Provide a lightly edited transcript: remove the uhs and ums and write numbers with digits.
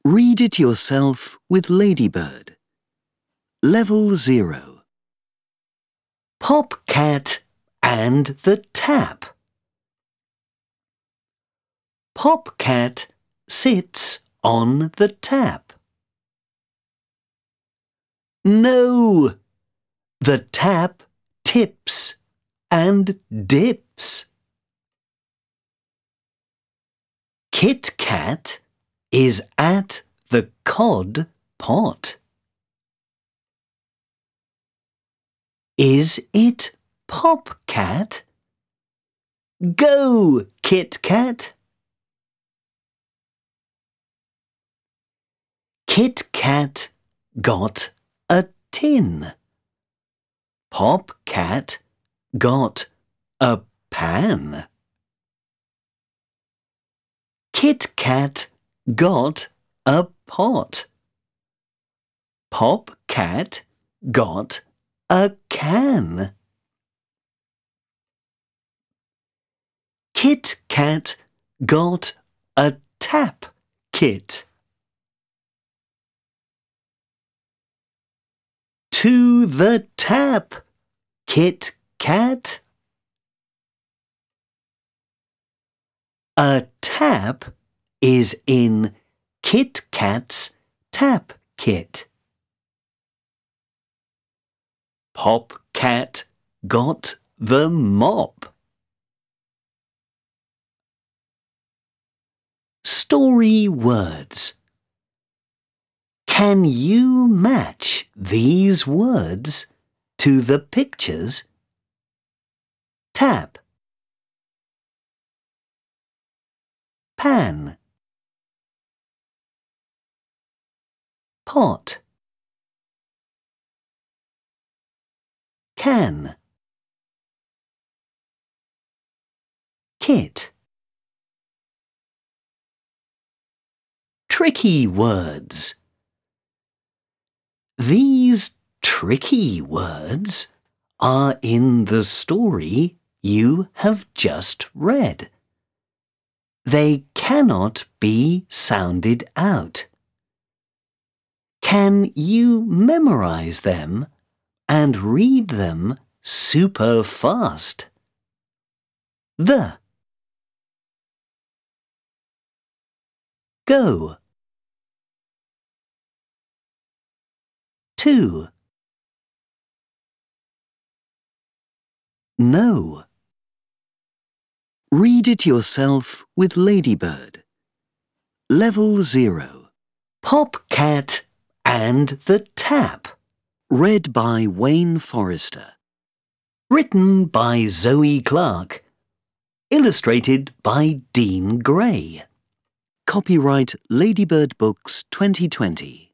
Read it yourself with Ladybird. Level 0. Popcat and the Tap. Popcat sits on the tap. No! The tap tips and dips. Kit Kat is at the cod pot. Is it Popcat? Go, Kit Kat! Kit Kat got a tin. Popcat got a pan. Kit Kat got a pot. Popcat got a can. Kit Kat got a tap kit. To the tap, Kit Kat. A tap is in Kit Kat's tap kit. Popcat got the mop. Story words. Can you match these words to the pictures? Tap, pan, pot, can, kit. Tricky words. These tricky words are in the story you have just read. They cannot be sounded out. Can you memorize them and read them super fast? The, go, to, no. Read it yourself with Ladybird. Level 0. Popcat and the Tap. Read by Wayne Forrester. Written by Zoe Clark. Illustrated by Dean Gray. Copyright Ladybird Books 2020.